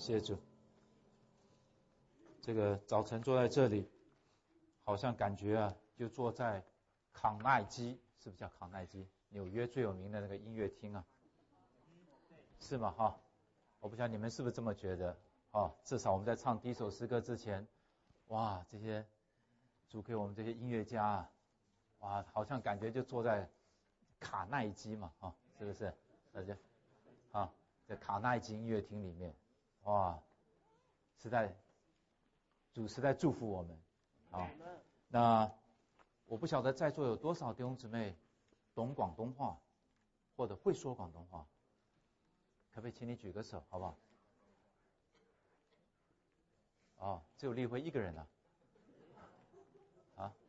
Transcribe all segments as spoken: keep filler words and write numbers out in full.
谢主。这个早晨坐在这里，好像感觉啊，就坐在康奈基，是不是叫康奈基？纽约最有名的那个音乐厅啊，是吗？哈，我不晓得你们是不是这么觉得？哦，至少我们在唱第一首诗歌之前，哇，这些主给我们这些音乐家啊，哇，好像感觉就坐在卡耐基嘛，啊，是不是？大家啊，在卡耐基音乐厅里面，哇，实在主实在祝福我们啊。那我不晓得在座有多少弟兄姊妹懂广东话，或者会说广东话，可不可以请你举个手，好不好？哦，只有立辉一个人啊，啊，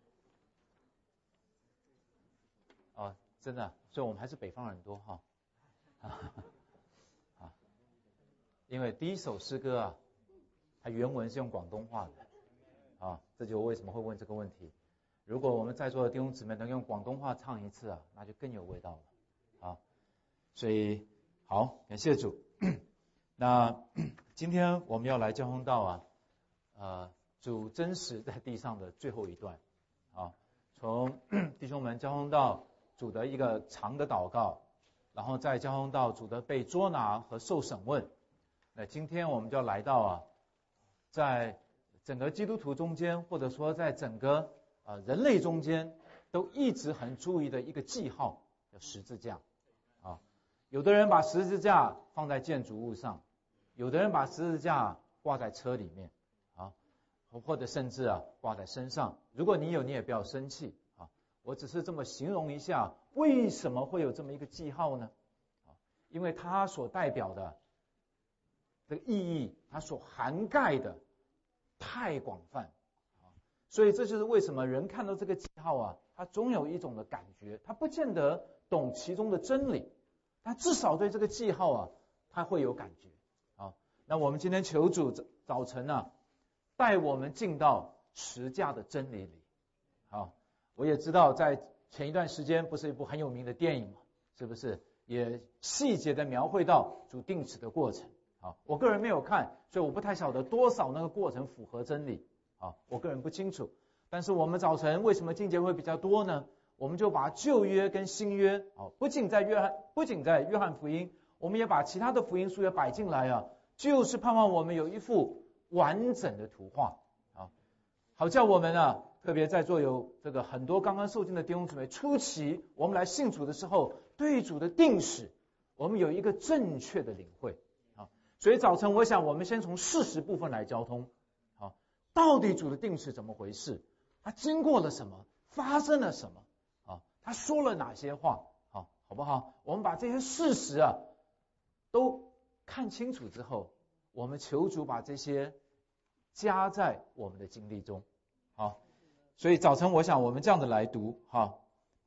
哦，真的，所以我们还是北方人多哈，啊，啊，因为第一首诗歌啊，它原文是用广东话的，啊，这就为什么会问这个问题。如果我们在座的弟兄姊妹能用广东话唱一次啊，那就更有味道了，啊，所以好，感谢主。那今天我们要来交通到啊，呃，主真实在地上的最后一段啊，从弟兄们交通到主的一个长的祷告，然后再交通到主的被捉拿和受审问。那今天我们就要来到啊，在整个基督徒中间，或者说在整个呃人类中间，都一直很注意的一个记号，叫十字架啊。有的人把十字架放在建筑物上，有的人把十字架挂在车里面啊，或者甚至啊挂在身上。如果你有，你也不要生气啊，我只是这么形容一下，为什么会有这么一个记号呢？啊，因为它所代表的这个意义，它所涵盖的太广泛啊，所以这就是为什么人看到这个记号啊，他总有一种的感觉，他不见得懂其中的真理，但至少对这个记号啊，他会有感觉啊。那我们今天求主早晨啊，带我们进到十架的真理里啊。我也知道在前一段时间不是一部很有名的电影嘛，是不是也细节的描绘到主定死的过程啊？我个人没有看，所以我不太晓得多少那个过程符合真理啊，我个人不清楚。但是我们早晨为什么经节会比较多呢？我们就把旧约跟新约啊，不仅在约翰，不仅在约翰福音，我们也把其他的福音书也摆进来啊，就是盼望我们有一幅完整的图画啊，好叫我们啊，特别在座有这个很多刚刚受浸的弟兄姊妹，初期我们来信主的时候，对主的定史，我们有一个正确的领会啊。所以早晨我想我们先从事实部分来交通啊，到底主的定史怎么回事？他经过了什么？发生了什么？啊，他说了哪些话？啊，好不好？我们把这些事实啊都看清楚之后，我们求主把这些加在我们的经历中。好，所以早晨我想我们这样的来读哈，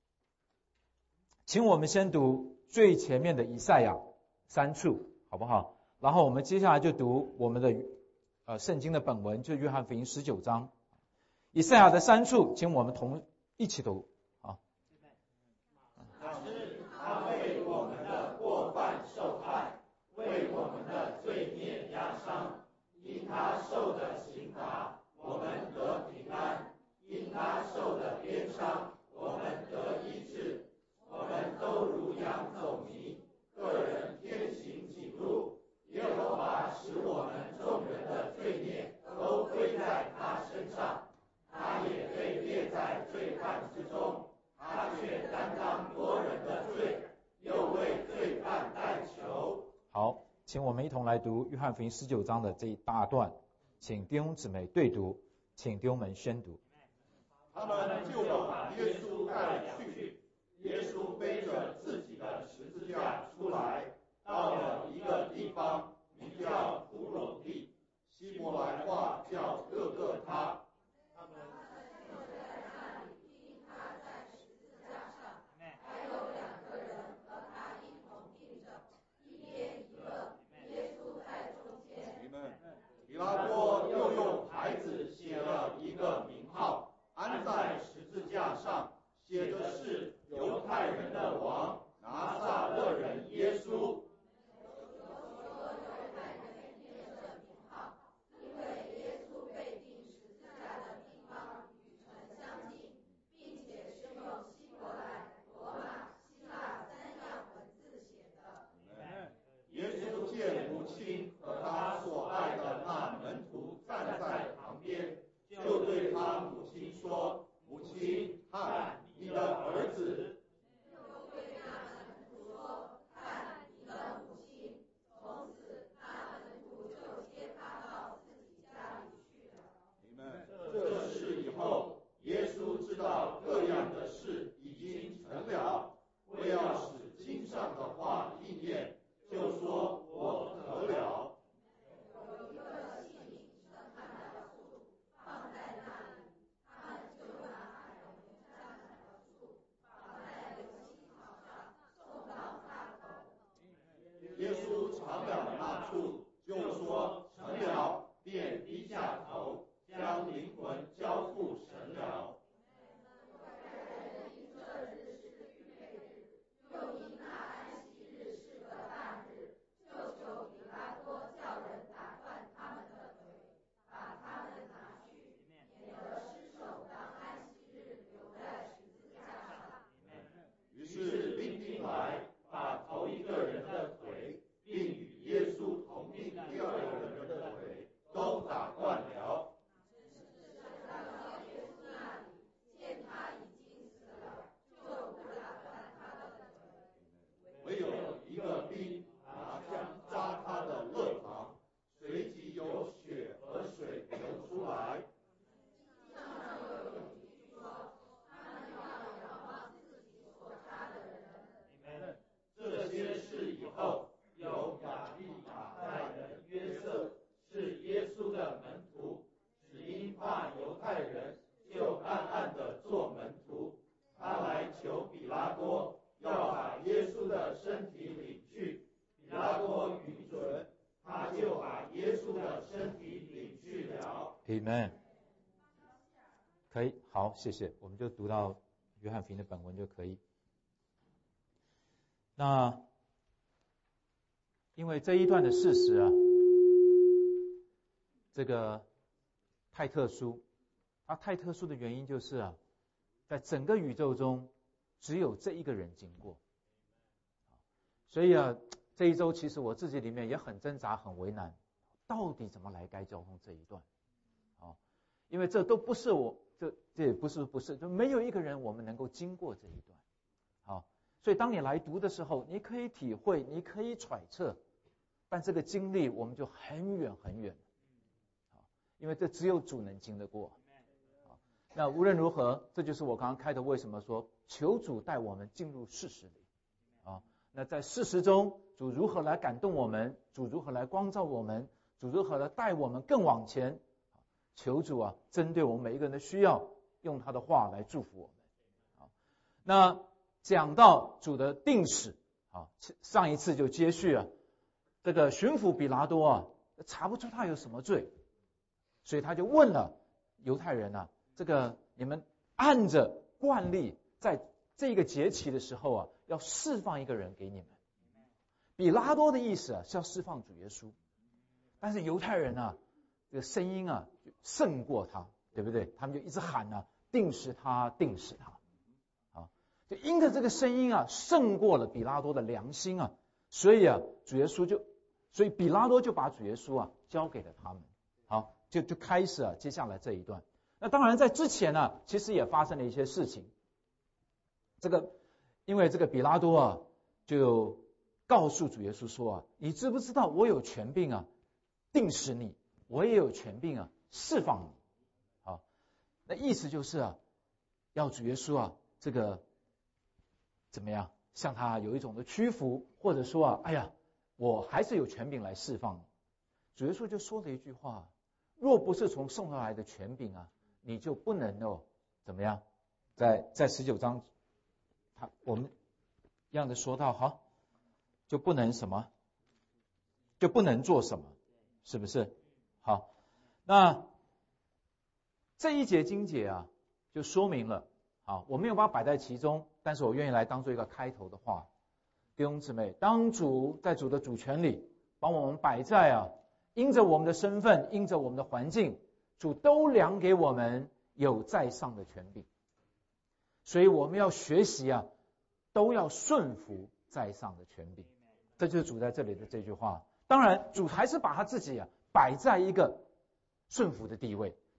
请我们先读最前面的以赛亚三处，好不好？然后我们接下来就读我们的呃圣经的本文，就约翰福音十九章。以赛亚的三处，请我们同一起读啊。 老师，他为我们的过犯受害，为我们的罪孽压伤，因他受的刑罚，我们得平安；因他受的鞭伤，我们得医治。我们都如羊走迷，个人偏行己路。耶和华使我们众人的罪孽都归在他身上。他也被列在罪犯之中，他却担当多人的罪，又为罪犯代求。 好，请我们一同来读约翰福音十九章的这一大段，请弟兄姊妹对读，请弟兄们宣读。 他们就把耶稣带去，耶稣背着自己的十字架出来，到了一个地方，名叫骷髅地，希伯来话叫各各他。他们就在那里钉他在十字架上，还有两个人和他一同钉着，一边一个，耶稣在中间。彼拉多又用牌子写了一个名号，安在十字架上，写的是犹太人的王拿撒勒人耶稣。 向母亲说：母亲，看你的儿子。这事以后，耶稣知道各样的事已经成了，为要使经上的话应验，就说：我得了。有一个器皿盛开的树放在那里，他们就拿海龙沾满了树，放在流溪草上，送到他口。耶稣尝了那处，就说：成了，便低下头，将灵魂交付神了。于是兵丁来，把头一个人的腿，并与耶稣同病第二个人的腿都打断了。唯有一个兵拿枪扎他的肋旁，随即有血和水流出来。这些事以后，有亚利马太人约瑟，是耶稣的门徒，只因怕犹太人，就暗暗的做门徒。他来求比拉多，要把耶稣的身体领去。比拉多允准，他就把耶稣的身体领去了。 Amen。 可以，好，谢谢。我们就读到约翰福音的本文就可以。那因为这一段的事实啊，这个太特殊，它太特殊的原因就是啊，在整个宇宙中只有这一个人经过，所以啊，这一周其实我自己里面也很挣扎，很为难，到底怎么来该交通这一段啊？因为这都不是我，这这也不是不是，就没有一个人我们能够经过这一段，好。所以当你来读的时候，你可以体会，你可以揣测，但这个经历我们就很远很远，因为这只有主能经得过。那无论如何，这就是我刚刚开头为什么说求主带我们进入事实里啊。那在事实中，主如何来感动我们，主如何来光照我们，主如何来带我们更往前，求主啊，针对我们每一个人的需要，用他的话来祝福我们。那讲到主的定死啊，上一次就接续啊，这个巡抚比拉多啊，查不出他有什么罪，所以他就问了犹太人啊，这个你们按着惯例，在这个节期的时候啊，要释放一个人给你们。比拉多的意思啊，是要释放主耶稣，但是犹太人啊，这个声音啊，就胜过他，对不对？他们就一直喊啊，定死他，定死他。就因着这个声音啊，胜过了比拉多的良心啊，所以啊，主耶稣就，所以比拉多就把主耶稣啊交给了他们。好，就就开始啊，接下来这一段。那当然在之前呢、啊，其实也发生了一些事情。这个，因为这个比拉多啊，就告诉主耶稣说啊，你知不知道我有权柄啊，定死你，我也有权柄啊，释放你。好，那意思就是啊，要主耶稣啊，这个。怎么样？向他有一种的屈服，或者说啊，哎呀，我还是有权柄来释放你。主耶稣就说了一句话：若不是从圣而来的权柄啊，你就不能哦，怎么样？在在十九章，他我们一样的说到，好，就不能什么，就不能做什么，是不是？好，那这一节经节啊，就说明了。好，我没有把它摆在其中，但是我愿意来当做一个开头的话。弟兄姊妹，当主在主的主权里把我们摆在啊，因着我们的身份，因着我们的环境，主都量给我们有在上的权柄，所以我们要学习啊，都要顺服在上的权柄。这就是主在这里的这句话。当然，主还是把他自己啊摆在一个顺服的地位。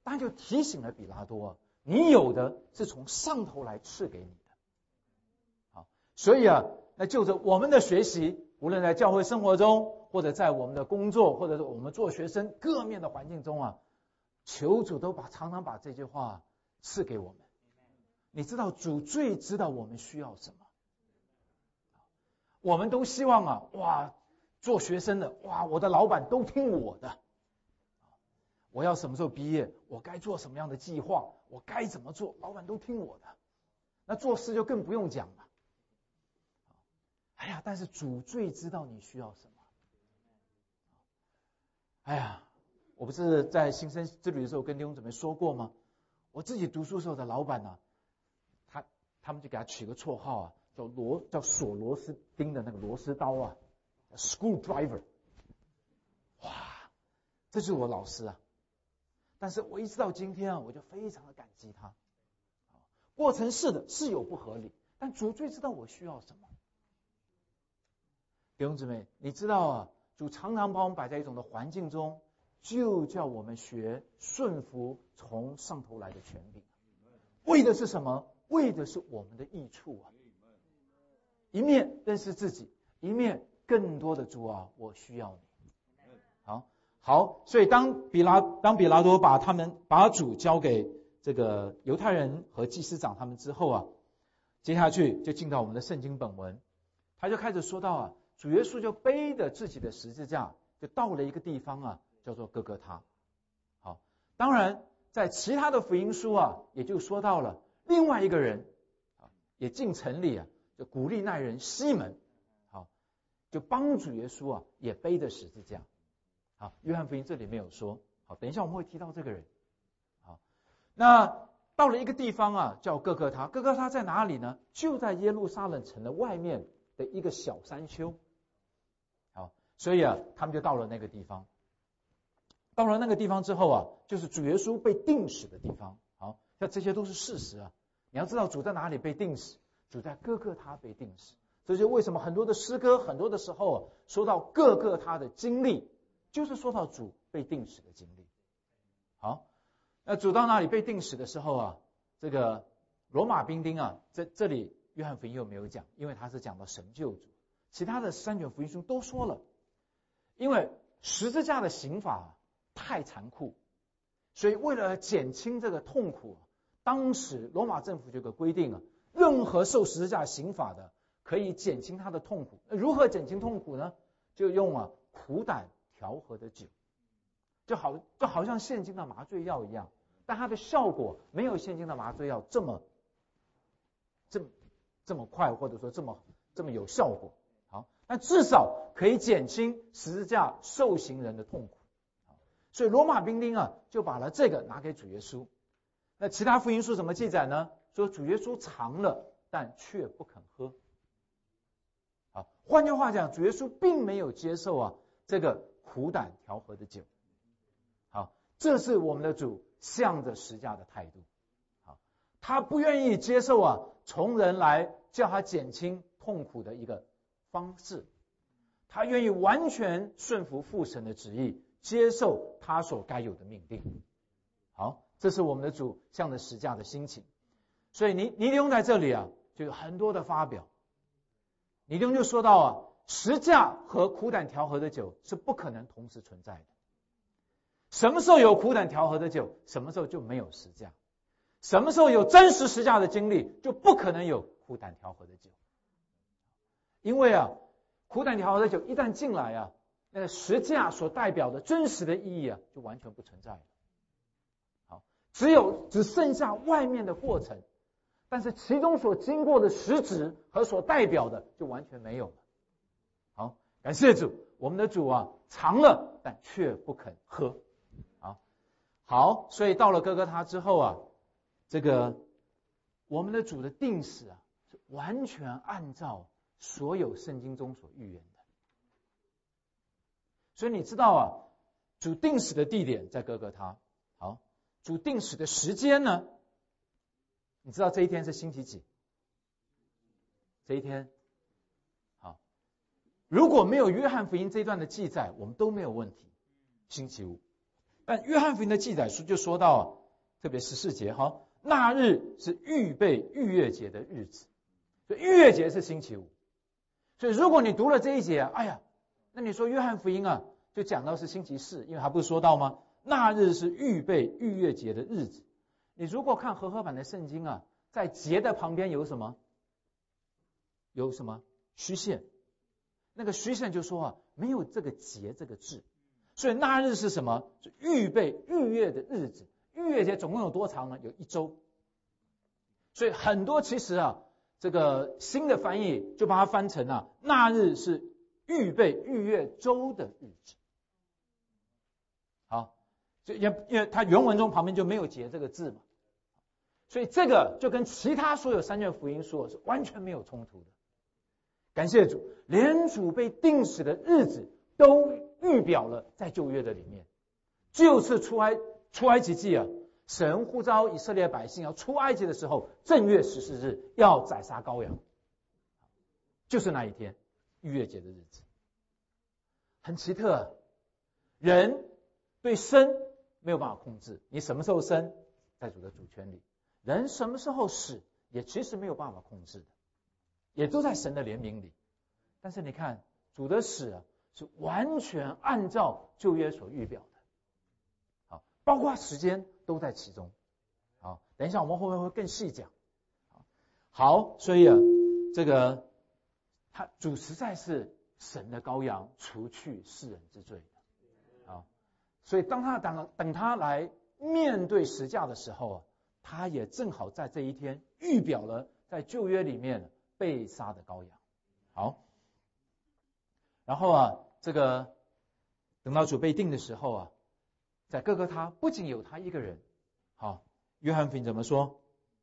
当然就提醒了比拉多，你有的是从上头来赐给你的。好，所以啊，那就着我们的学习，无论在教会生活中，或者在我们的工作，或者是我们做学生各面的环境中啊，求主都把常常把这句话赐给我们。你知道主最知道我们需要什么，我们都希望啊，哇，做学生的，哇，我的老板都听我的，我要什么时候毕业，我该做什么样的计划，我该怎么做，老板都听我的。那做事就更不用讲了。哎呀，但是主最知道你需要什么。哎呀，我不是在新生之旅的时候跟弟兄姊妹说过吗？我自己读书时候的老板呢、啊，他他们就给他取个绰号啊，叫螺叫锁螺丝钉的那个螺丝刀啊 ，screwdriver。哇，这就是我老师啊。但是我一直到今天啊，我就非常的感激他。过程是的，是有不合理，但主最知道我需要什么。弟兄姊妹，你知道啊，主常常把我们摆在一种的环境中，就叫我们学顺服从上头来的权柄，为的是什么？为的是我们的益处啊！一面认识自己，一面更多的主啊，我需要你。好，好，所以当比拉当比拉多把他们把主交给这个犹太人和祭司长他们之后啊，接下去就进到我们的圣经本文，他就开始说到啊，主耶稣就背着自己的十字架，就到了一个地方啊，叫做哥哥他。好，当然在其他的福音书啊，也就说到了另外一个人啊，也进城里啊，就古利奈人西门，好，就帮主耶稣啊，也背着十字架。好，约翰福音这里没有说。好，等一下我们会提到这个人。好，那到了一个地方啊，叫哥哥他。哥哥他在哪里呢？就在耶路撒冷城的外面的一个小山丘。好，所以啊，他们就到了那个地方。到了那个地方之后啊，就是主耶稣被钉死的地方。好，那这些都是事实啊。你要知道主在哪里被钉死，主在哥哥他被钉死。这就为什么很多的诗歌，很多的时候、啊、说到哥哥他的经历，就是说到主被钉死的经历。好，那主到那里被钉死的时候啊，这个罗马兵丁啊，在这里约翰福音又没有讲，因为他是讲到神救主。其他的三卷福音书都说了，因为十字架的刑罚太残酷，所以为了减轻这个痛苦，当时罗马政府就有个规定啊，任何受十字架刑罚的可以减轻他的痛苦。如何减轻痛苦呢？就用啊苦胆调和的酒，就好就好像现今的麻醉药一样，但它的效果没有现今的麻醉药这么这么这么快，或者说这么这么有效果。好，但至少可以减轻十字架受刑人的痛苦。所以罗马兵丁啊，就把了这个拿给主耶稣。那其他福音书怎么记载呢？说主耶稣尝了，但却不肯喝。好，换句话讲，主耶稣并没有接受啊这个苦胆调和的酒。好，这是我们的主向着十架的态度。好，他不愿意接受啊从人来叫他减轻痛苦的一个方式，他愿意完全顺服父神的旨意，接受他所该有的命定。好，这是我们的主向着十架的心情。所以尼尼丁在这里啊，就有很多的发表。尼丁就说到啊，十架和苦胆调和的酒是不可能同时存在的。什么时候有苦胆调和的酒，什么时候就没有十架。什么时候有真实十架的经历，就不可能有苦胆调和的酒。因为啊，苦胆调和的酒一旦进来啊，那个十架所代表的真实的意义啊，就完全不存在了。好，只有只剩下外面的过程，但是其中所经过的实质和所代表的就完全没有了。好，感谢主，我们的主啊，尝了但却不肯喝。好，好，所以到了哥哥他之后啊，这个我们的主的定死啊，是完全按照所有圣经中所预言的。所以你知道啊，主定死的地点在哥哥他。好，主定死的时间呢？你知道这一天是星期几？这一天，好，如果没有约翰福音这一段的记载，我们都没有问题。星期五， 但约翰福音的记载书就说到啊，特别十四节哈，那日是预备逾越节的日子，所以逾越节是星期五。所以如果你读了这一节，哎呀，那你说约翰福音啊，就讲到是星期四，因为还不是说到吗？那日是预备逾越节的日子。你如果看和合版的圣经啊，在节的旁边有什么？有什么虚线？那个虚线就说啊，没有这个节这个字，所以那日是什么？是预备逾越的日子。逾越节总共有多长呢？有一周。所以很多其实啊，这个新的翻译就把它翻成啊，那日是预备逾越周的日子。好，就也因为它原文中旁边就没有节这个字嘛，所以这个就跟其他所有三卷福音书是完全没有冲突的。感谢主，连主被钉死的日子都预表了在旧约的里面。就是出埃出埃及记啊，神呼召以色列百姓要出埃及的时候，正月十四日要宰杀羔羊，就是那一天逾越节的日子。很奇特啊，人对生没有办法控制，你什么时候生在主的主权里，人什么时候死也其实没有办法控制的，也都在神的怜悯里。但是你看主的死啊，是完全按照旧约所预表的，好，包括时间都在其中。好，等一下我们后面会更细讲。好，所以啊，这个他主实在是神的羔羊，除去世人之罪的。好，所以当他等等他来面对十架的时候啊，他也正好在这一天预表了在旧约里面被杀的羔羊。好，然后啊，这个等到主被定的时候啊，在哥哥他不仅有他一个人。好，约翰福音怎么说？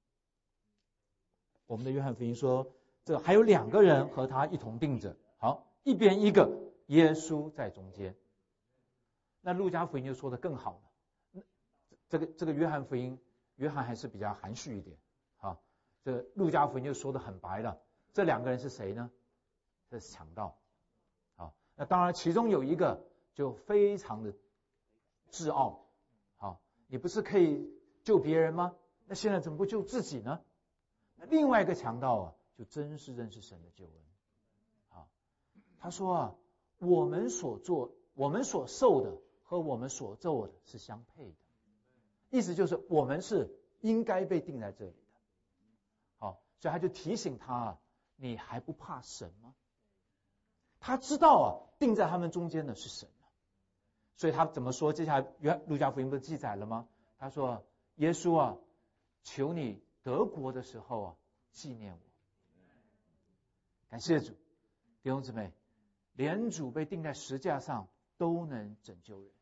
我们的约翰福音说，这还有两个人和他一同定着。好，一边一个，耶稣在中间。那路加福音就说的更好了。这个这个约翰福音，约翰还是比较含蓄一点。好，这个路加福音就说的很白了。这两个人是谁呢？这是强盗。好，那当然其中有一个就非常的自傲。好，你不是可以救别人吗？那现在怎么不救自己呢？那另外一个强盗啊，就真是认识神的救恩。好，他说啊，我们所做、我们所受的和我们所做的是相配的，意思就是我们是应该被定在这里的。好，所以他就提醒他啊，你还不怕神吗？他知道啊，定在他们中间的是神啊，所以他怎么说？接下来约路加福音不是记载了吗？他说，耶稣啊，求你得国的时候啊，纪念我。感谢主，弟兄姊妹，连主被钉在十架上都能拯救人，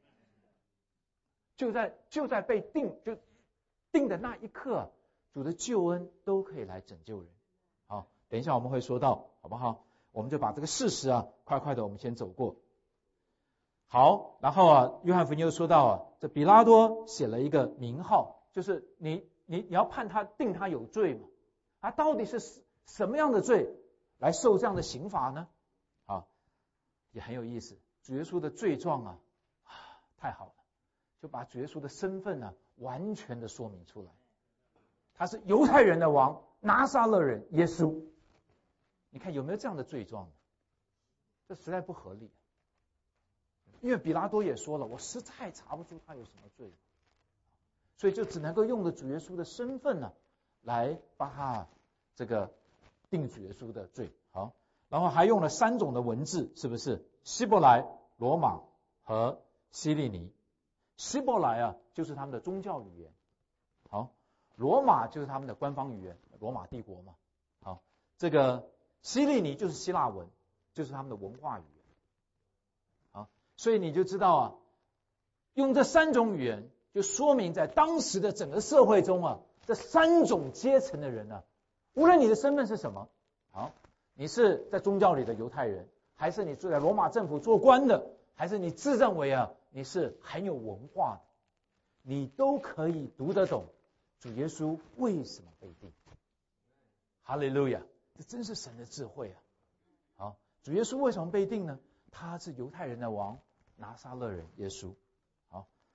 就在就在被钉就钉的那一刻，主的救恩都可以来拯救人。好，等一下我们会说到，好不好？我们就把这个事实啊，快快的我们先走过。好，然后啊，约翰福音又说到啊，这比拉多写了一个名号，就是你你你要判他定他有罪嘛？他到底是什么样的罪来受这样的刑罚呢？啊，也很有意思。主耶稣的罪状啊，啊太好了，就把主耶稣的身份呢、啊、完全的说明出来。他是犹太人的王，拿撒勒人耶稣。你看有没有这样的罪状？这实在不合理。因为比拉多也说了，我实在查不出他有什么罪，所以就只能够用着主耶稣的身份呢、啊，来把他这个定主耶稣的罪。好，然后还用了三种的文字，是不是？希伯来、罗马和希利尼。希伯来啊，就是他们的宗教语言。好，罗马就是他们的官方语言，罗马帝国嘛。好，这个希利尼就是希腊文，就是他们的文化语言。所以你就知道啊，用这三种语言，就说明在当时的整个社会中啊，这三种阶层的人呢、啊，无论你的身份是什么，好，你是在宗教里的犹太人，还是你住在罗马政府做官的，还是你自认为啊你是很有文化的，你都可以读得懂主耶稣为什么被定。哈利路亚，这真是神的智慧啊！好，主耶稣为什么被定呢？他是犹太人的王，拿撒勒人耶稣。好，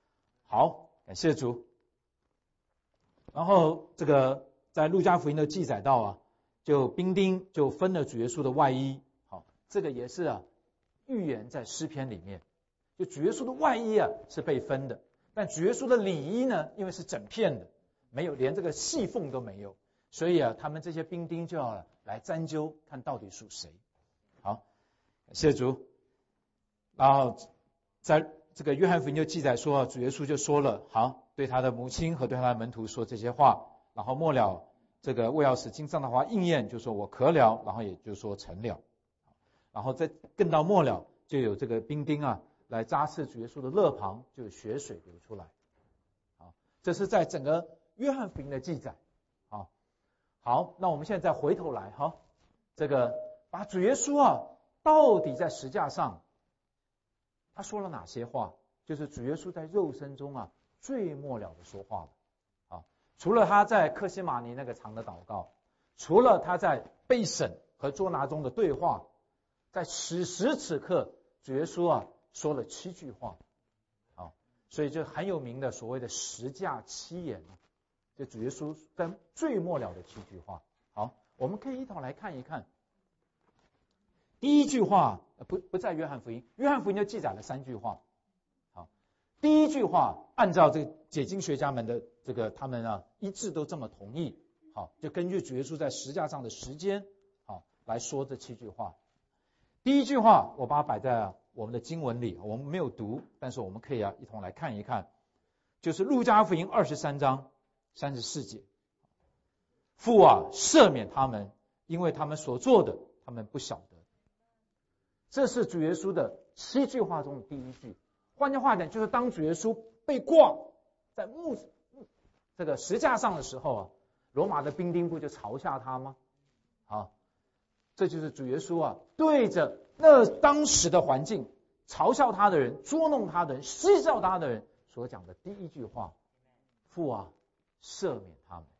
好，感谢主。然后这个在路加福音的记载到啊，就兵丁就分了主耶稣的外衣。好，这个也是啊预言在诗篇里面，就主耶稣的外衣啊是被分的，但主耶稣的里衣呢，因为是整片的，没有连这个细缝都没有，所以啊他们这些兵丁就要来沾揪，看到底属谁。好，感谢主。然后在这个约翰福音就记载说，主耶稣就说了，好，对他的母亲和对他的门徒说这些话，然后末了这个为要使经上的话应验，就说我渴了，然后也就说成了。然后再更到末了，就有这个兵丁啊来扎刺主耶稣的肋旁，就有血水流出来。好，这是在整个约翰福音的记载。好，好，那我们现在再回头来哈，这个把主耶稣啊到底在十架上他说了哪些话？就是主耶稣在肉身中啊最末了的说话了啊。除了他在客西马尼那个长的祷告，除了他在被审和捉拿中的对话，在此时此刻，主耶稣啊说了七句话啊，所以就很有名的所谓的十架七言啊，就主耶稣在最末了的七句话。好，我们可以一同来看一看。第一句话不不在约翰福音，约翰福音就记载了三句话。好，第一句话按照这个解经学家们的这个他们啊一致都这么同意。好，就根据主耶稣在十架上的时间，好来说这七句话。第一句话我把它摆在我们的经文里，我们没有读，但是我们可以啊一同来看一看，就是路加福音二十三章三十四节，父啊赦免他们，因为他们所做的他们不晓得。这是主耶稣的七句话中的第一句。换句话讲，就是当主耶稣被挂在木这个石架上的时候啊，罗马的兵丁不就嘲笑他吗？好，这就是主耶稣啊对着那当时的环境嘲笑他的人、捉弄他的人、嬉笑他的人所讲的第一句话：父啊，赦免他们。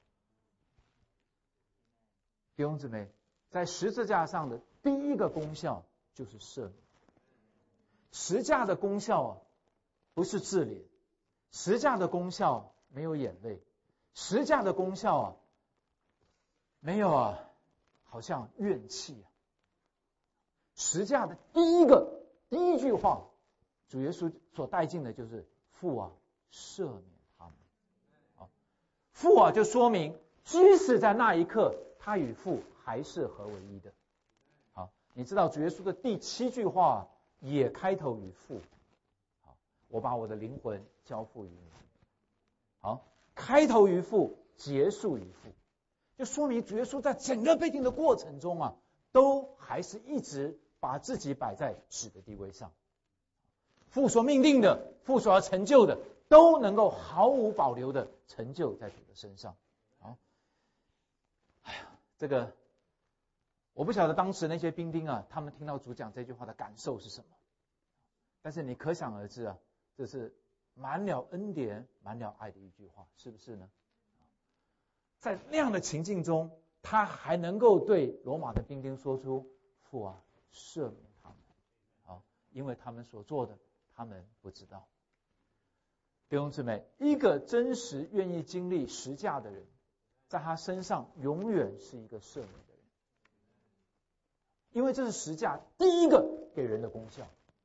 弟兄姊妹，在十字架上的第一个功效就是赦免。十架的功效啊，不是治理；十架的功效没有眼泪；十架的功效啊，没有啊，好像怨气啊。十架的第一个第一句话，主耶稣所带进的就是父啊，赦免他们。啊，父啊，就说明即使在那一刻，他与父还是合为一的。好，你知道主耶稣的第七句话也开头与父。好，我把我的灵魂交付于你。好，开头于父，结束于父，就说明主耶稣在整个被定的过程中啊，都还是一直把自己摆在子的地位上。父所命定的，父所要成就的，都能够毫无保留的成就在主的身上。好，哎呀，这个我不晓得当时那些兵丁啊，他们听到主讲这句话的感受是什么，但是你可想而知啊，这是满了恩典、满了爱的一句话，是不是呢？在那样的情境中，他还能够对罗马的兵丁说出：“父啊，赦免他们。”好，因为他们所做的，他们不知道。弟兄姊妹，一个真实愿意经历十架的人，在他身上永远是一个赦免的人，因为这是十架第一个给人的功效。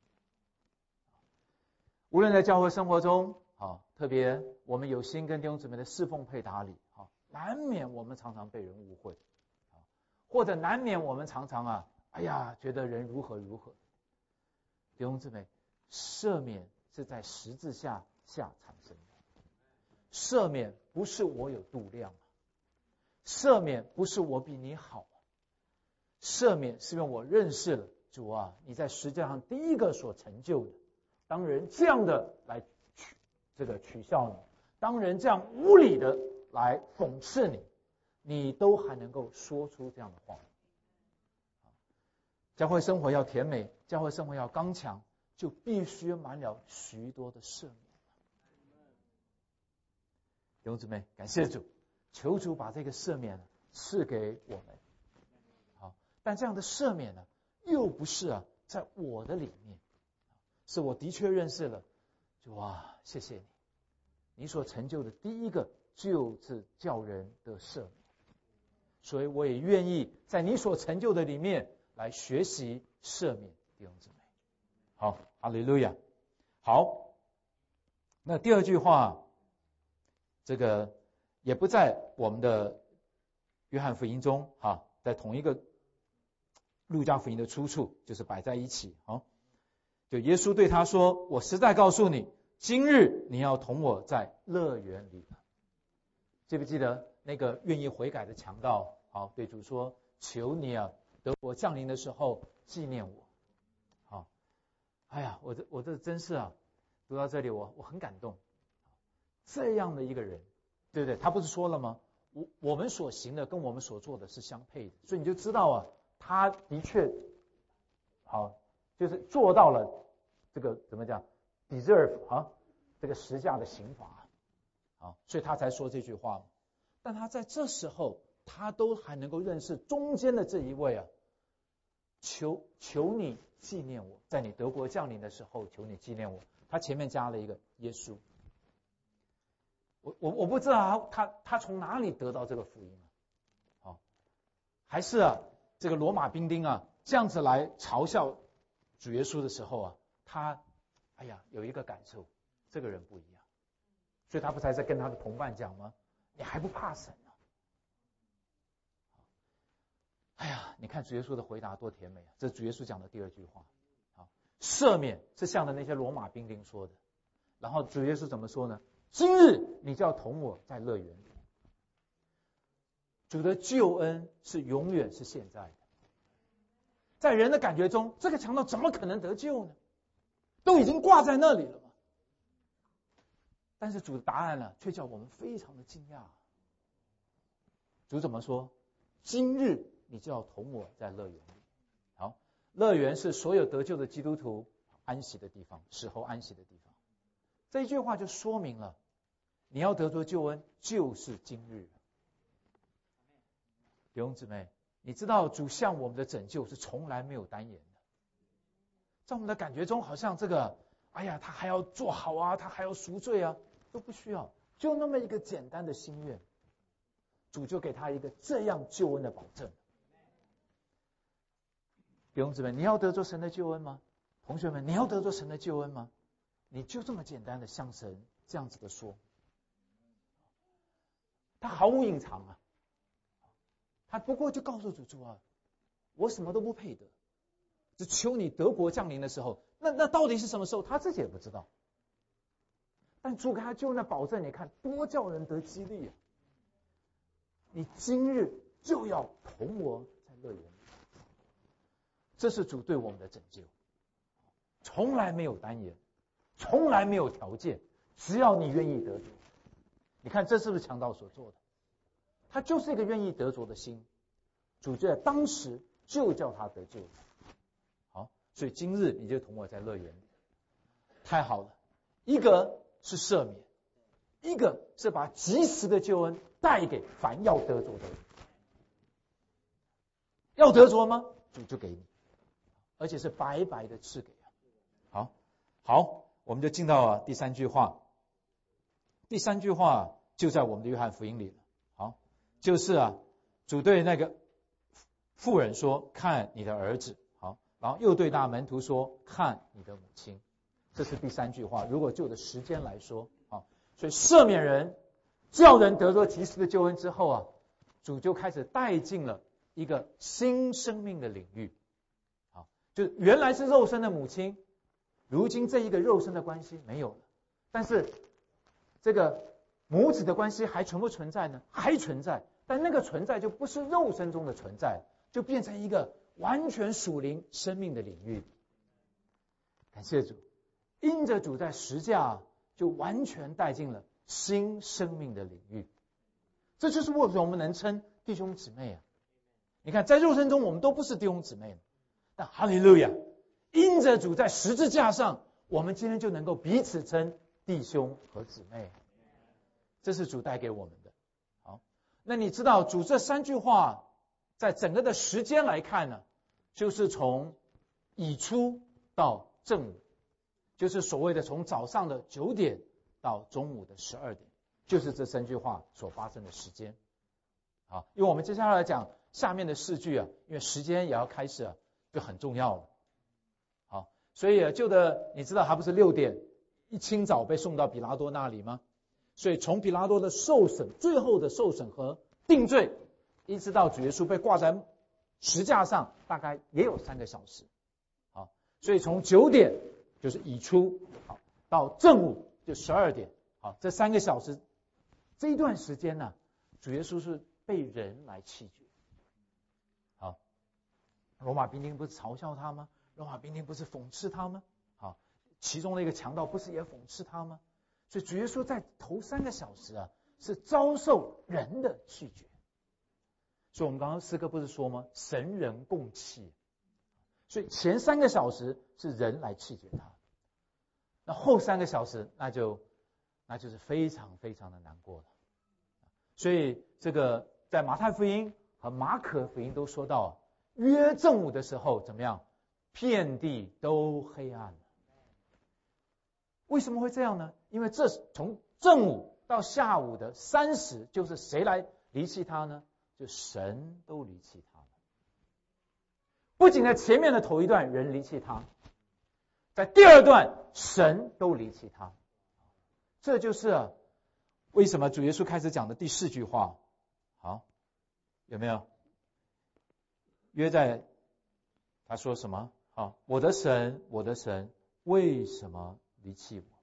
无论在教会生活中，啊，特别我们有心跟弟兄姊妹的侍奉配搭里，啊，难免我们常常被人误会，啊，或者难免我们常常啊，哎呀，觉得人如何如何。弟兄姊妹，赦免是在十字架下产生的，赦免不是我有度量，赦免不是我比你好，赦免是因为我认识了主啊，你在十字架上第一个所成就的。当人这样的来取这个取笑你，当人这样无理的来讽刺你，你都还能够说出这样的话。教会生活要甜美，教会生活要刚强，就必须满了许多的赦免。弟兄姊妹，感谢主，求主把这个赦免赐给我们。好，但这样的赦免呢，又不是啊，在我的里面。是我的确认识了主啊，谢谢你， 你所成就的第一个就是叫人得赦免，所以我也愿意在你所成就的里面来学习赦免弟兄姊妹。好，哈利路亚。好，那第二句话，这个也不在我们的约翰福音中哈，在同一个路加福音的出处，就是摆在一起。好，就耶稣对他说：“我实在告诉你，今日你要同我在乐园里。”记不记得那个愿意悔改的强盗？好，对主说：“求你啊，等我降临的时候纪念我。”好，哎呀，我这我这真是啊，读到这里我我很感动。这样的一个人，对不对？他不是说了吗？我我们所行的跟我们所做的是相配的，所以你就知道啊，他的确好，就是做到了这个怎么讲 deserve 啊，这个十架的刑罚啊，所以他才说这句话。但他在这时候，他都还能够认识中间的这一位啊，求求你纪念我，在你德国降临的时候，求你纪念我。他前面加了一个耶稣。我我我不知道他他从哪里得到这个福音啊？好，还是啊这个罗马兵丁啊这样子来嘲笑主耶稣的时候啊，他哎呀有一个感受，这个人不一样，所以他不才在跟他的同伴讲吗？你还不怕神啊？哎呀，你看主耶稣的回答多甜美啊！这是主耶稣讲的第二句话。好，赦免是向着那些罗马兵丁说的，然后主耶稣怎么说呢？今日你就要同我在乐园里。主的救恩是永远是现在的，在人的感觉中，这个强盗怎么可能得救呢？都已经挂在那里了嘛。但是主的答案呢，却叫我们非常的惊讶。主怎么说？今日你就要同我在乐园里。好，乐园是所有得救的基督徒安息的地方，死后安息的地方。这一句话就说明了，你要得着救恩，就是今日。弟兄姊妹，你知道主向我们的拯救是从来没有单言的，在我们的感觉中，好像这个，哎呀，他还要做好啊，他还要赎罪啊，都不需要，就那么一个简单的心愿，主就给他一个这样救恩的保证。弟兄姊妹，你要得着神的救恩吗？同学们，你要得着神的救恩吗？你就这么简单的向神这样子的说，他毫无隐藏啊，他不过就告诉主说啊，我什么都不配得，只求你德国降临的时候，那那到底是什么时候，他自己也不知道。但主给他救恩的保证，你看多叫人得激励啊！你今日就要同我在乐园里，这是主对我们的拯救，从来没有单言。从来没有条件，只要你愿意得着。你看这是不是强盗所做的？他就是一个愿意得着的心，主就在当时就叫他得救。好，所以今日你就同我在乐园里，太好了。一个是赦免，一个是把及时的救恩带给凡要得着的人。要得着吗？主就给你，而且是白白的赐给。好，好。我们就进到了第三句话，第三句话就在我们的约翰福音里了。好，就是啊，主对那个妇人说：“看你的儿子。”好，然后又对大门徒说：“看你的母亲。”这是第三句话。如果就的时间来说，好，所以赦免人、叫人得着及时的救恩之后啊，主就开始带进了一个新生命的领域。好，就原来是肉身的母亲。如今这一个肉身的关系没有了，但是这个母子的关系还存不存在呢？还存在，但那个存在就不是肉身中的存在，就变成一个完全属灵生命的领域。感谢主，因着主在十架，就完全带进了新生命的领域。这就是为什么我们能称弟兄姊妹啊。你看，在肉身中我们都不是弟兄姊妹，但哈利路亚，因着主在十字架上，我们今天就能够彼此称弟兄和姊妹，这是主带给我们的。好，那你知道主这三句话在整个的时间来看呢，就是从以初到正午，就是所谓的从早上的九点到中午的十二点，就是这三句话所发生的时间。好，因为我们接下来讲下面的四句啊，因为时间也要开始啊，就很重要了。好，所以就的你知道他不是六点一清早被送到比拉多那里吗？所以从比拉多的受审，最后的受审和定罪，一直到主耶稣被挂在石架上，大概也有三个小时。好，所以从九点就是已出，好，到正午就十二点，好，这三个小时，这一段时间呢、啊，主耶稣是被人来弃绝。好，罗马兵丁不是嘲笑他吗？罗马兵丁不是讽刺他吗？好，其中的一个强盗不是也讽刺他吗？所以主耶稣在头三个小时啊，是遭受人的弃绝。所以我们刚刚诗歌不是说吗？神人共弃。所以前三个小时是人来弃绝他，那后三个小时那就那就是非常非常的难过了。所以这个在马太福音和马可福音都说到，约正午的时候怎么样？遍地都黑暗了。为什么会这样呢？因为这从正午到下午的三时，就是谁来离弃他呢？就神都离弃他了。不仅在前面的头一段人离弃他，在第二段神都离弃他。这就是啊，为什么主耶稣开始讲的第四句话。好，有没有？约在他说什么？好，我的神，我的神，为什么离弃我？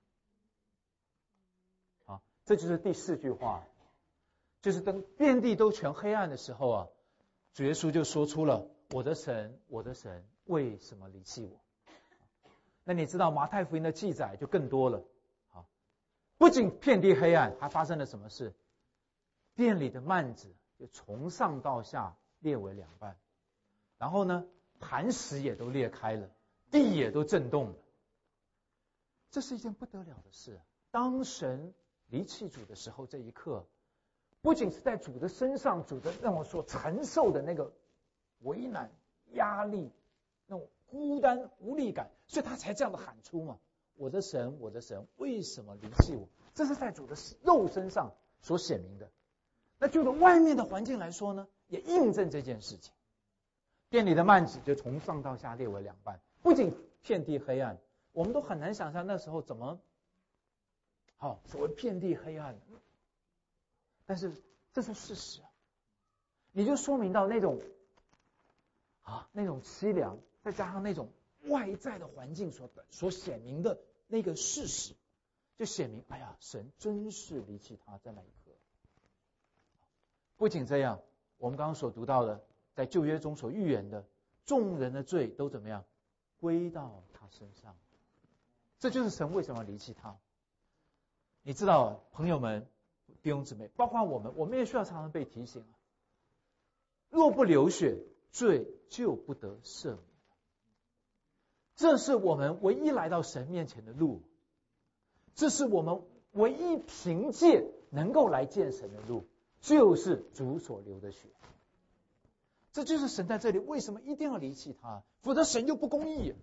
好，这就是第四句话，就是当遍地都全黑暗的时候啊，主耶稣就说出了我的神，我的神，为什么离弃我？那你知道马太福音的记载就更多了。好，不仅遍地黑暗，还发生了什么事？殿里的幔子就从上到下裂为两半，然后呢，磐石也都裂开了，地也都震动了。这是一件不得了的事。当神离弃主的时候，这一刻不仅是在主的身上，主的让我所承受的那个为难、压力、那种孤单无力感，所以他才这样的喊出嘛：我的神，我的神，为什么离弃我？这是在主的肉身上所显明的。那就着外面的环境来说呢，也印证这件事情。殿里的幔子就从上到下裂为两半，不仅遍地黑暗，我们都很难想象那时候怎么好所谓遍地黑暗，但是这是事实啊。你就说明到那种啊那种凄凉，再加上那种外在的环境所所显明的那个事实，就显明哎呀，神真是离弃他在那一刻。不仅这样，我们刚刚所读到的在旧约中所预言的众人的罪都怎么样归到他身上，这就是神为什么离弃他。你知道朋友们弟兄姊妹，包括我们我们也需要常常被提醒，若不流血，罪就不得赦免。这是我们唯一来到神面前的路，这是我们唯一凭借能够来见神的路，就是主所流的血。这就是神在这里为什么一定要离弃他，否则神就不公义。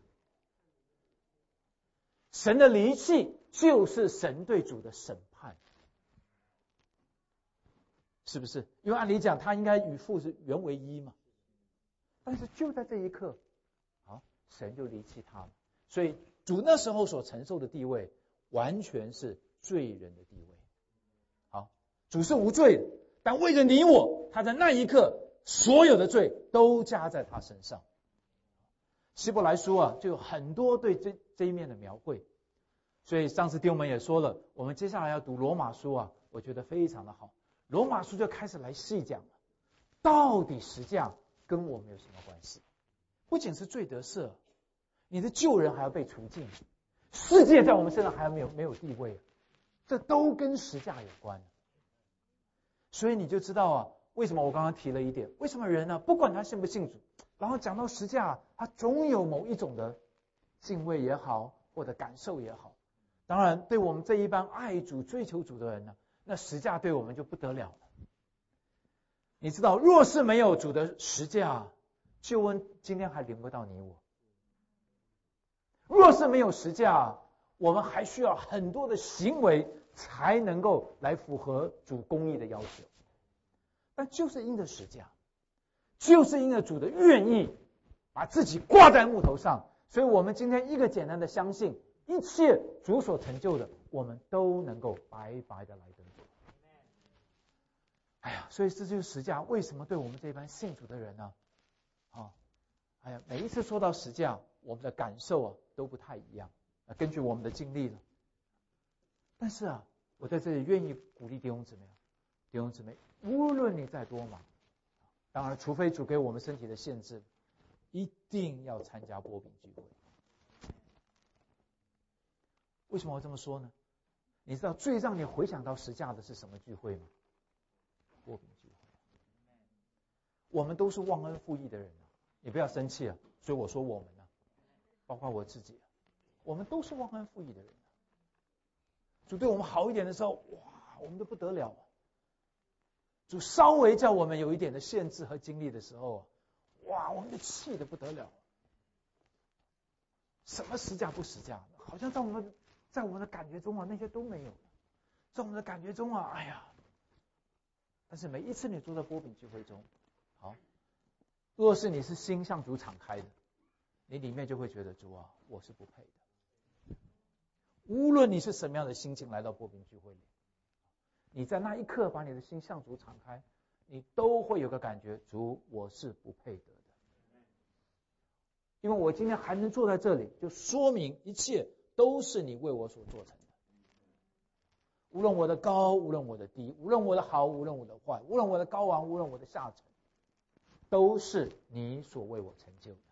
神的离弃就是神对主的审判，是不是？因为按理讲他应该与父是原为一嘛，但是就在这一刻，好，神就离弃他了。所以主那时候所承受的地位完全是罪人的地位。好，主是无罪的，但为了你我，他在那一刻所有的罪都加在他身上。希伯来书啊，就有很多对这这一面的描绘。所以上次弟兄们也说了，我们接下来要读罗马书啊，我觉得非常的好。罗马书就开始来细讲了，到底十架跟我们有什么关系？不仅是罪得赦，你的旧人还要被除尽，世界在我们身上还没有没有地位，这都跟十架有关。所以你就知道啊，为什么我刚刚提了一点，为什么人呢、啊，不管他信不信主，然后讲到十架，他总有某一种的敬畏也好，或者感受也好。当然对我们这一般爱主追求主的人呢，那十架对我们就不得了了。你知道若是没有主的十架，救恩今天还领不到你我。若是没有十架， 我们还需要很多的行为才能够来符合主公义的要求。但就是因着十架，就是因着主的愿意把自己挂在木头上，所以我们今天一个简单的相信，一切主所成就的，我们都能够白白的来得着。哎呀，所以这就是十架为什么对我们这班信主的人呢、啊，啊，哎呀，每一次说到十架，我们的感受啊都不太一样，啊，根据我们的经历了。但是啊，我在这里愿意鼓励弟兄姊妹，弟兄姊妹，无论你再多忙，当然除非主给我们身体的限制，一定要参加擘饼聚会。为什么我这么说呢？你知道最让你回想到十架的是什么聚会吗？擘饼聚会。我们都是忘恩负义的人啊，你不要生气啊。所以我说我们啊，包括我自己啊，我们都是忘恩负义的人啊。主对我们好一点的时候，哇，我们都不得了啊。主稍微叫我们有一点的限制和经历的时候，哇，我们就气得不得了。什么十架不十架，好像在我们在我们的感觉中啊，那些都没有了。在我们的感觉中啊，哎呀，但是每一次你坐在擘饼聚会中，好，若是你是心向主敞开的，你里面就会觉得主啊，我是不配的。无论你是什么样的心情来到擘饼聚会里，你在那一刻把你的心向主敞开，你都会有个感觉，主，我是不配得的。因为我今天还能坐在这里，就说明一切都是你为我所做成的。无论我的高，无论我的低，无论我的好，无论我的坏，无论我的高昂，无论我的下沉，都是你所为我成就的。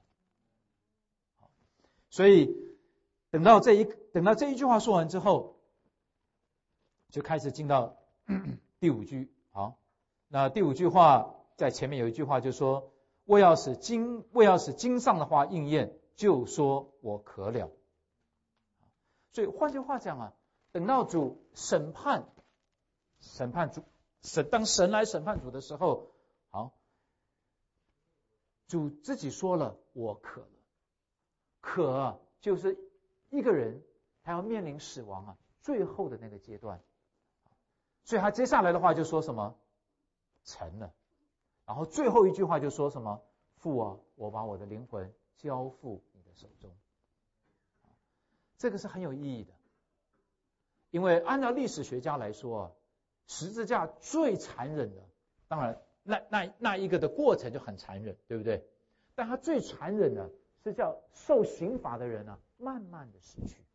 所以等到这一等到这一句话说完之后，就开始进到第五句。好，那第五句话在前面有一句话就说，为要使经为要使经上的话应验，就说我渴了。所以换句话讲啊，等到主审判审判主审当神来审判主的时候，好，主自己说了我渴了。渴啊，就是一个人他要面临死亡啊最后的那个阶段，所以他接下来的话就说什么成了，然后最后一句话就说什么父啊，我把我的灵魂交付你的手中。这个是很有意义的，因为按照历史学家来说啊，十字架最残忍的，当然那那那一个的过程就很残忍，对不对？但它最残忍的是叫受刑罚的人啊慢慢的死去。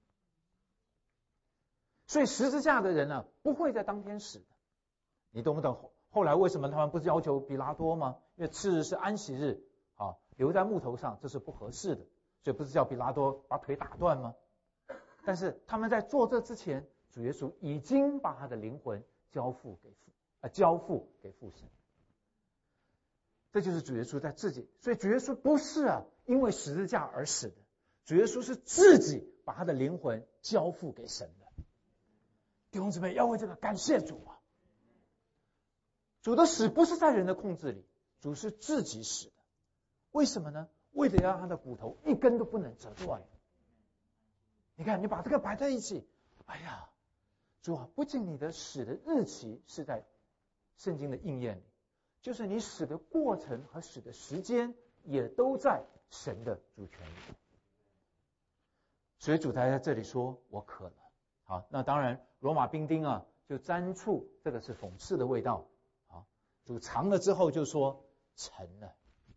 所以十字架的人呢、啊、不会在当天死的。你懂不懂后来为什么他们不是要求比拉多吗？因为次日是安息日啊，留在木头上这是不合适的，所以不是叫比拉多把腿打断吗？但是他们在做这之前，主耶稣已经把他的灵魂交付给父啊交付给父神。这就是主耶稣在自己，所以主耶稣不是啊因为十字架而死的，主耶稣是自己把他的灵魂交付给神的。弟兄姊妹要为这个感谢主啊！主的死不是在人的控制里，主是自己死的。为什么呢？为了让他的骨头一根都不能折断。你看，你把这个摆在一起，哎呀，主啊，不仅你的死的日期是在圣经的应验里，就是你死的过程和死的时间也都在神的主权里。所以主才在这里说我渴了。好，那当然罗马兵丁啊就沾醋，这个是讽刺的味道。好，主尝了之后就说成了。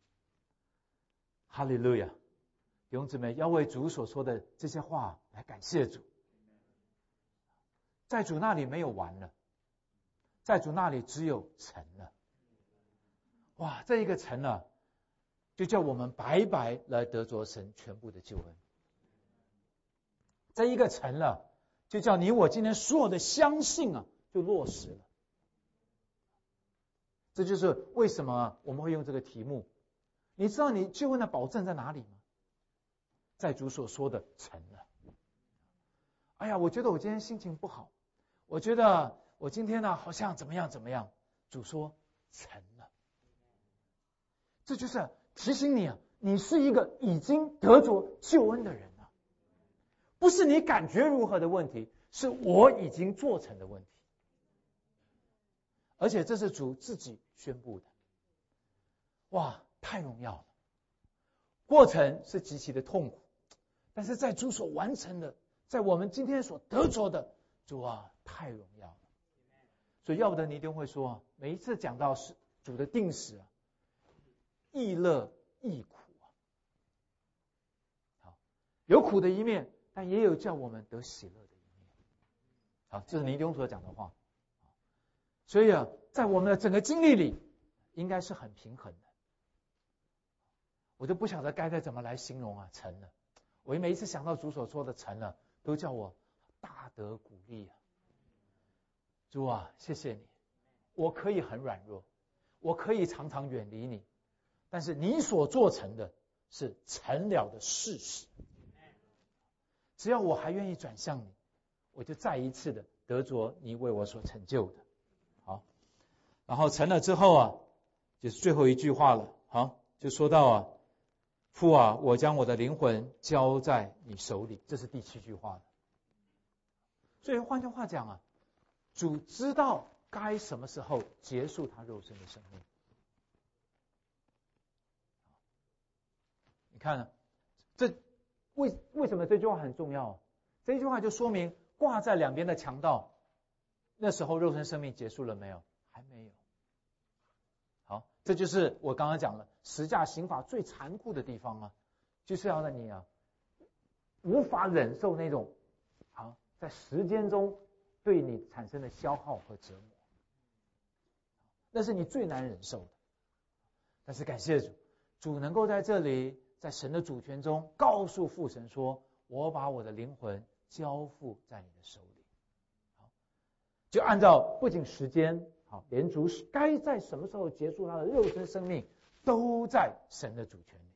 哈利路亚！弟兄姊妹要为主所说的这些话来感谢主。在主那里没有完了，在主那里只有成了。哇，这一个成了，就叫我们白白来得着神全部的救恩。这一个成了，就叫你我今天所有的相信啊，就落实了。这就是为什么我们会用这个题目。你知道你救恩的保证在哪里吗？在主所说的成了。哎呀，我觉得我今天心情不好，我觉得我今天呢好像怎么样怎么样，主说成了。这就是提醒你啊，你是一个已经得着救恩的人啊， 不是你感觉如何的问题，是我已经做成的问题。而且这是主自己宣布的。哇，太荣耀了！过程是极其的痛苦，但是在主所完成的，在我们今天所得着的，主啊，太荣耀了。所以要不得你一定会说啊，每一次讲到是主的定死啊，亦乐亦苦啊。好，有苦的一面，但也有叫我们得喜乐的一面。好，这是尼丁所讲的话。所以啊，在我们的整个经历里，应该是很平衡的。我就不晓得该再怎么来形容啊，成了。我每一次想到主所说的成了，都叫我大得鼓励啊。主啊，谢谢你，我可以很软弱，我可以常常远离你，但是你所做成的是成了的事实。只要我还愿意转向你，我就再一次的得着你为我所成就的。好，然后成了之后啊，就是最后一句话了。好，就说到啊，父啊，我将我的灵魂交在你手里，这是第七句话了。所以换句话讲啊，主知道该什么时候结束他肉身的生命。你看啊，这为为什么这句话很重要？这句话就说明挂在两边的强盗，那时候肉身生命结束了没有？还没有。好，这就是我刚刚讲了十架刑罚最残酷的地方啊，就是要让你啊无法忍受那种啊在时间中对你产生的消耗和折磨，那是你最难忍受的。但是感谢主，主能够在这里，在神的主权中告诉父神说，我把我的灵魂交付在你的手里。好，就按照不仅时间，好，连主该在什么时候结束他的肉身生命，都在神的主权里。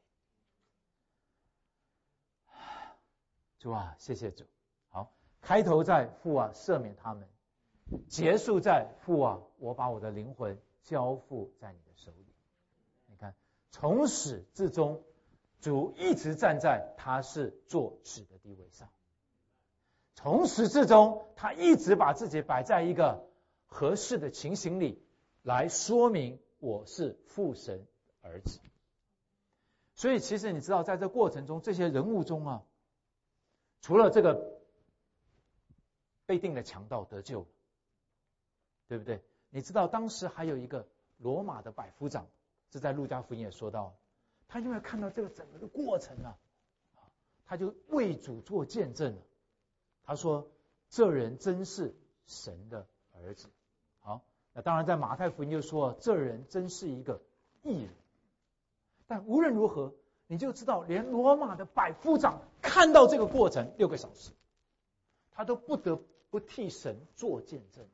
主啊，谢谢主。好，开头在父啊赦免他们，结束在父啊我把我的灵魂交付在你的手里。你看，从始至终，主一直站在他是做主的地位上，从始至终他一直把自己摆在一个合适的情形里，来说明我是父神儿子。所以其实你知道，在这过程中，这些人物中啊，除了这个被定的强盗得救，对不对？你知道当时还有一个罗马的百夫长，这在路加福音也说到，他因为看到这个整个的过程啊，他就为主做见证了。他说这人真是神的儿子。好，那当然在马太福音就说这人真是一个义人。但无论如何，你就知道连罗马的百夫长看到这个过程六个小时，他都不得不替神做见证。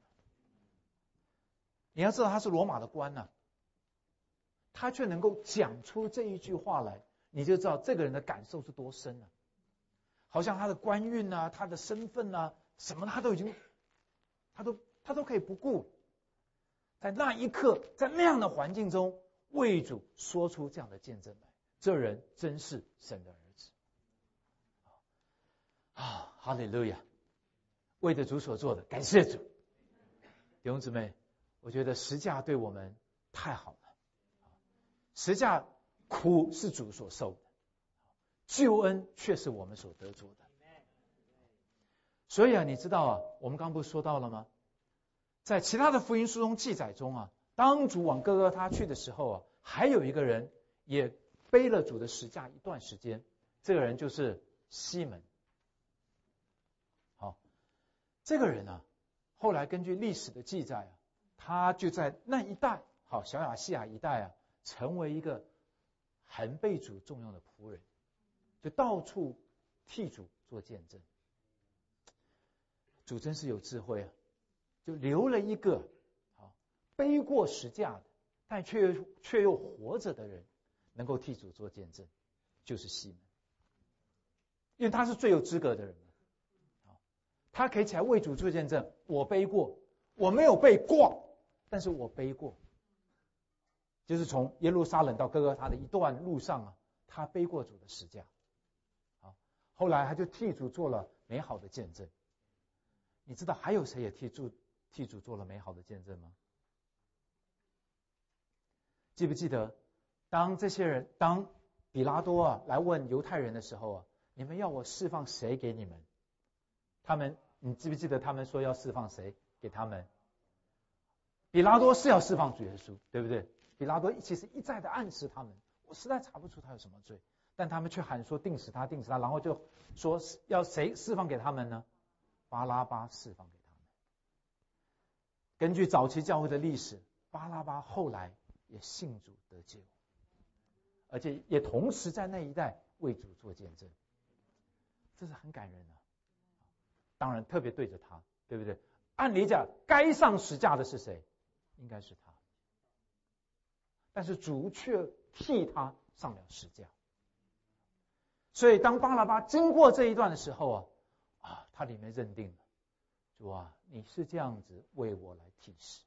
你要知道他是罗马的官啊，他却能够讲出这一句话来，你就知道这个人的感受是多深啊。好像他的官运啊，他的身份啊，什么他都已经他都他都可以不顾，在那一刻，在那样的环境中为主说出这样的见证来，这人真是神的儿子啊！哈利路亚，为着主所做的，感谢主。弟兄姊妹，我觉得十架对我们太好了。十架苦是主所受的，救恩却是我们所得着的。所以啊，你知道啊，我们刚刚不是说到了吗？在其他的福音书中记载中啊，当主往哥哥他去的时候啊，还有一个人也背了主的十架一段时间，这个人就是西门。好，这个人啊，后来根据历史的记载啊，他就在那一带，好，小亚细亚一带啊，成为一个很被主重用的仆人，就到处替主做见证。主真是有智慧啊，就留了一个好背过十架的，但却却又活着的人，能够替主做见证，就是西门。因为他是最有资格的人，他可以起来为主做见证。我背过，我没有被挂，但是我背过。就是从耶路撒冷到哥哥他的一段路上啊，他背过主的十架。好，后来他就替主做了美好的见证。你知道还有谁也替主替主做了美好的见证吗？记不记得，当这些人，当比拉多啊来问犹太人的时候啊，你们要我释放谁给你们？他们，你记不记得他们说要释放谁给他们？比拉多是要释放主耶稣，对不对？比拉多其实一再的暗示他们，我实在查不出他有什么罪，但他们却喊说定死他，定死他，然后就说要谁释放给他们呢？巴拉巴释放给他们。根据早期教会的历史，巴拉巴后来也信主得救，而且也同时在那一代为主做见证，这是很感人的、啊。当然特别对着他，对不对？按理讲该上十架的是谁？应该是他，但是主却替他上了十架。所以当巴拉巴经过这一段的时候啊，啊，他里面认定了，主啊，你是这样子为我来替死，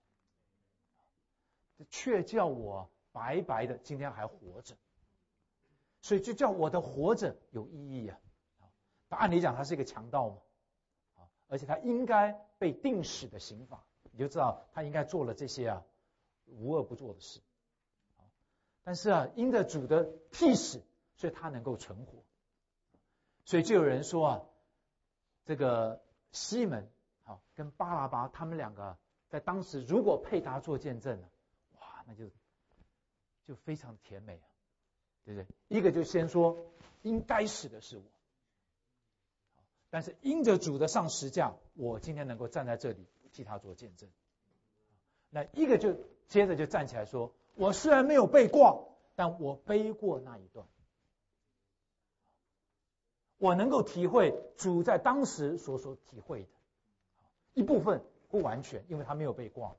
却叫我白白的今天还活着，所以就叫我的活着有意义啊。按理讲他是一个强盗嘛，而且他应该被定死的刑罚，你就知道他应该做了这些啊无恶不作的事。但是啊，因着主的替死，所以他能够存活。所以就有人说啊，这个西门啊跟巴拉巴他们两个在当时如果配搭做见证了，哇，那就就非常甜美啊，对不对？一个就先说应该死的是我，但是因着主的上十架，我今天能够站在这里替他做见证。那一个就接着就站起来说，我虽然没有被挂，但我背过那一段，我能够体会主在当时所所体会的一部分，不完全，因为他没有被挂。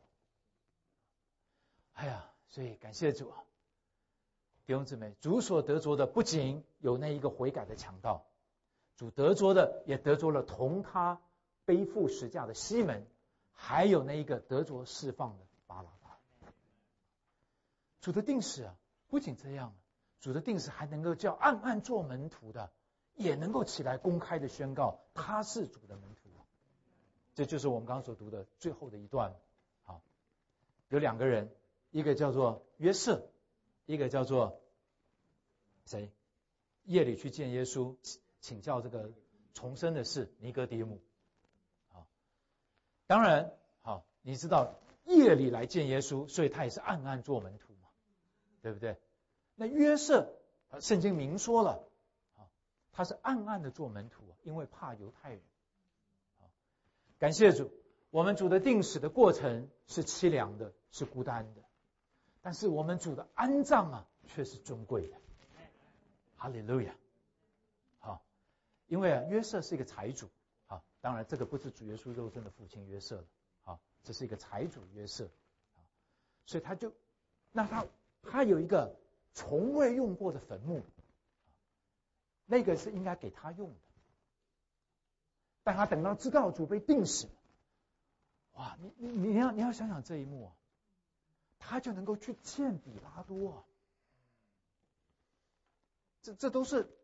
哎呀，所以感谢主啊，弟兄姊妹，主所得着的不仅有那一个悔改的强盗，主得着的也得着了同他背负十架的西门，还有那一个得着释放的巴拉巴。主的定死啊，不仅这样，主的定死还能够叫暗暗做门徒的也能够起来公开的宣告他是主的门徒。这就是我们刚刚所读的最后的一段。好，有两个人，一个叫做约瑟，一个叫做谁？夜里去见耶稣，请教这个重生的事，尼哥底母。好，当然好，你知道夜里来见耶稣，所以他也是暗暗做门徒嘛，对不对？那约瑟，圣经明说了，他是暗暗的做门徒，因为怕犹太人。感谢主，我们主的定死的过程是凄凉的，是孤单的，但是我们主的安葬啊，却是尊贵的。哈利路亚！好，因为啊，约瑟是一个财主啊，当然这个不是主耶稣肉身的父亲约瑟了啊，这是一个财主约瑟啊，所以他就，那他他有一个从未用过的坟墓，那个是应该给他用的。但他等到知道主被钉死了，哇，你你你要你要想想这一幕啊，他就能够去见比拉多啊，这这都是。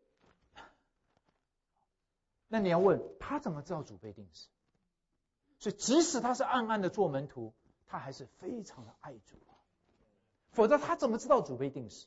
那你要问他怎么知道主被钉死？所以即使他是暗暗的做门徒，他还是非常的爱主啊，否则他怎么知道主被钉死？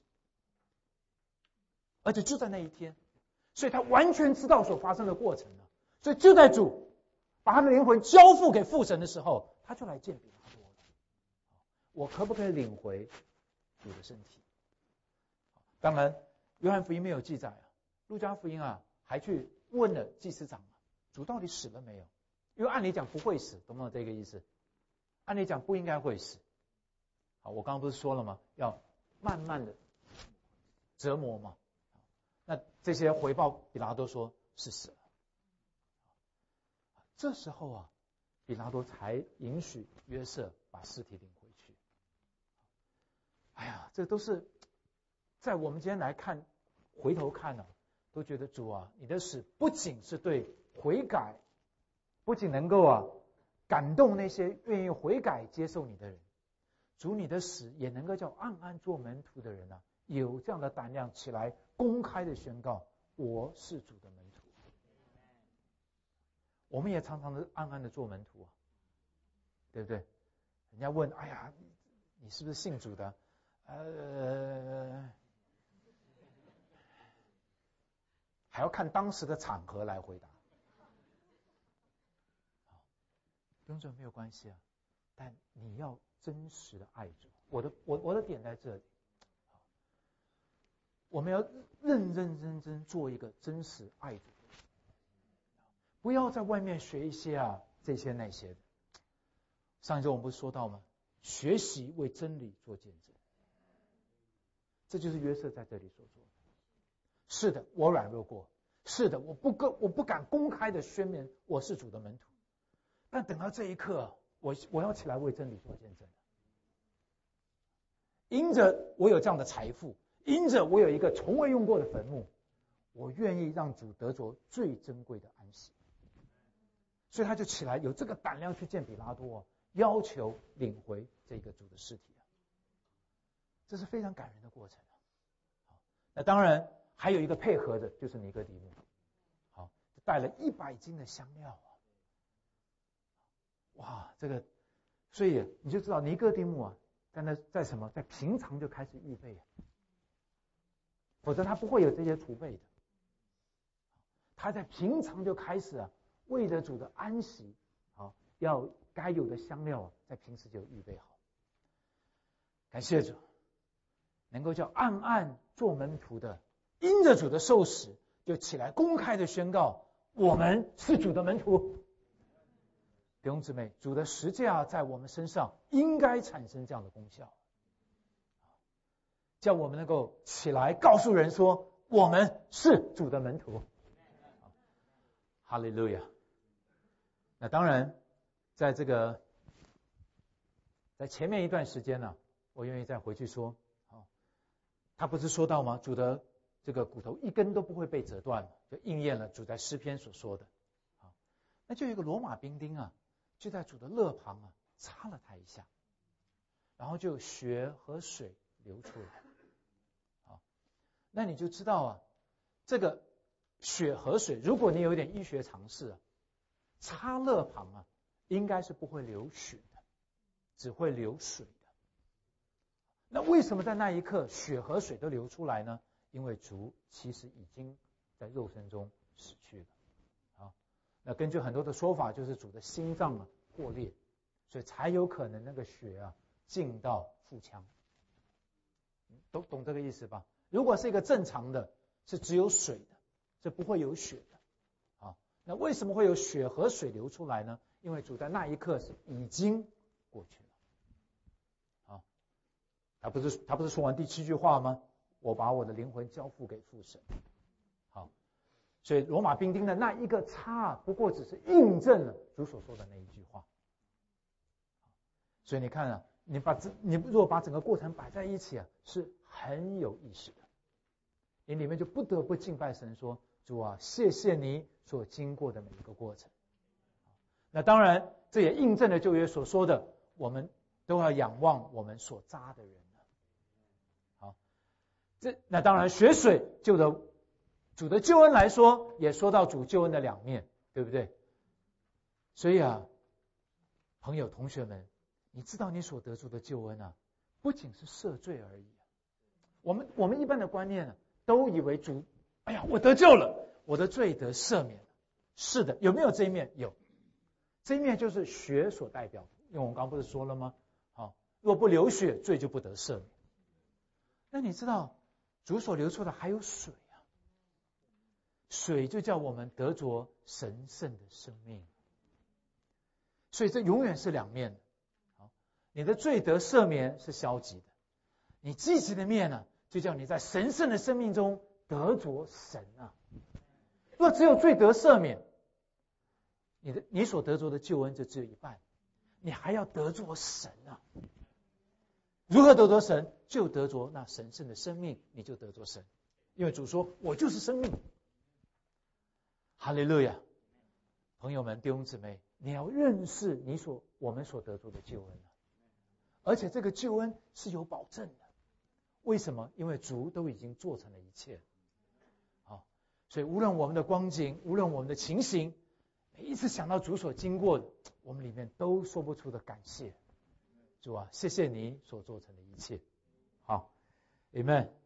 而且就在那一天，所以他完全知道所发生的过程了。所以就在主把他的灵魂交付给父神的时候，他就来见比拉多了。我可不可以领回主的身体？当然约翰福音没有记载啊，路加福音啊还去问了祭司长啊，主到底死了没有？因为按理讲不会死，懂不懂这个意思？按理讲不应该会死。好，我刚刚不是说了吗？要慢慢的折磨嘛。那这些回报比拉多说是死了。这时候啊，比拉多才允许约瑟把尸体领回去。哎呀，这都是在我们今天来看，回头看呢、啊，都觉得主啊，你的死不仅是对悔改，不仅能够啊感动那些愿意悔改接受你的人，主你的死也能够叫暗暗做门徒的人啊，有这样的胆量起来公开的宣告，我是主的门徒。 我们也常常的暗暗的做门徒啊，对不对？人家问，哎呀，你是不是信主的？呃，还要看当时的场合来回答。弟兄姊妹没有关系啊，但你要真实的爱主。我的我我的点在这里，我们要认认真真做一个真实爱主的人，不要在外面学一些啊这些那些的。上一周我们不是说到吗？学习为真理做见证，这就是约瑟在这里所做的。是的，我软弱过，是的，我不够，我不敢公开的宣明我是主的门徒，但等到这一刻，我我要起来为真理做见证。因着我有这样的财富，因着我有一个从未用过的坟墓，我愿意让主得着最珍贵的安息。所以他就起来有这个胆量去见比拉多，要求领回这个主的尸体。这是非常感人的过程。那当然还有一个配合的就是尼哥底母，好，带了一百斤的香料啊，哇，这个，所以你就知道尼哥底母啊，在那在什么，在平常就开始预备，否则他不会有这些储备的。他在平常就开始啊，为了主的安息，好，要该有的香料啊，在平时就预备好。感谢主，能够叫暗暗做门徒的，因着主的受死，就起来公开的宣告，我们是主的门徒。弟兄姊妹，主的十架在我们身上应该产生这样的功效，叫我们能够起来告诉人说，我们是主的门徒。哈利路亚。那当然，在这个在前面一段时间呢，我愿意再回去说，他不是说到吗？主的这个骨头一根都不会被折断，就应验了主在诗篇所说的。那就有一个罗马兵丁啊，就在主的肋旁啊插了他一下，然后就血和水流出来。好，那你就知道啊，这个血和水，如果你有一点医学常识啊，插肋旁啊，应该是不会流血的，只会流水的。那为什么在那一刻血和水都流出来呢？因为主其实已经在肉身中死去了。好，那根据很多的说法，就是主的心脏啊破裂，所以才有可能那个血啊进到腹腔。懂懂这个意思吧？如果是一个正常的，是只有水的，是不会有血的。好，那为什么会有血和水流出来呢？因为主在那一刻是已经过去了。好，他不是他不是说完第七句话吗？我把我的灵魂交付给父神。好，所以罗马兵丁的那一个插，不过只是印证了主所说的那一句话。所以你看啊，你把这你如果把整个过程摆在一起啊，是很有意思的。你里面就不得不敬拜神说，主啊，谢谢你所经过的每一个过程。那当然这也印证了旧约所说的，我们都要仰望我们所扎的人了。好，这那当然血水就的主的救恩来说，也说到主救恩的两面，对不对？所以啊，朋友同学们，你知道你所得着的救恩啊，不仅是赦罪而已。我们我们一般的观念呢、啊，都以为主，哎呀，我得救了，我的罪得赦免了。是的，有没有这一面？有。这一面就是血所代表的，因为我们刚刚不是说了吗？好，若不流血，罪就不得赦免。那你知道主所流出的还有水啊，水就叫我们得着神圣的生命。所以这永远是两面的。好，你的罪得赦免是消极的，你积极的面呢，就叫你在神圣的生命中得着神啊。若只有罪得赦免，你的你所得着的救恩就只有一半，你还要得着神啊。如何得着神？就得着那神圣的生命，你就得着神。因为主说，我就是生命。哈利路亚！朋友们，弟兄姊妹，你要认识你所我们所得着的救恩啊，而且这个救恩是有保证的。为什么？因为主都已经做成了一切。好，所以无论我们的光景，无论我们的情形， 每一次想到主所经过的，我们里面都说不出的感谢。主啊，谢谢你所做成的一切。好 ，Amen。